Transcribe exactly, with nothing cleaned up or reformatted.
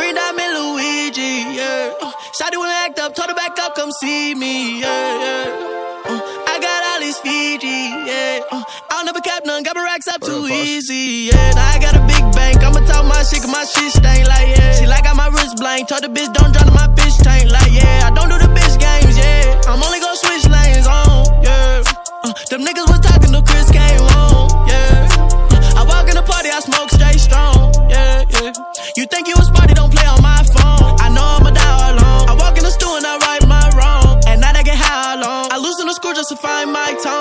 green diamond Luigi, yeah. Uh, Shawty wanna act up, told her back up, come see me, yeah, yeah. Uh, I got all these Fiji, yeah. Uh, I don't never cap none, got my racks up too easy, yeah. Now I got a big bank, I'ma talk my shit, cause my shit stank, like, yeah. She like got my wrist blank, told the bitch don't drown in my bitch tank, like, yeah. I don't do the bitch games, yeah. I'm only gon' switch lanes on, yeah. Uh, them niggas was talking to Chris came on, yeah. Uh, I walk in the party, I smoke straight strong, yeah, yeah. You think you a smarty, don't play on my phone. I know I'ma die all alone. I walk in the store and I right my wrong, and now they get high all alone. I loosen the screw just to find my tone.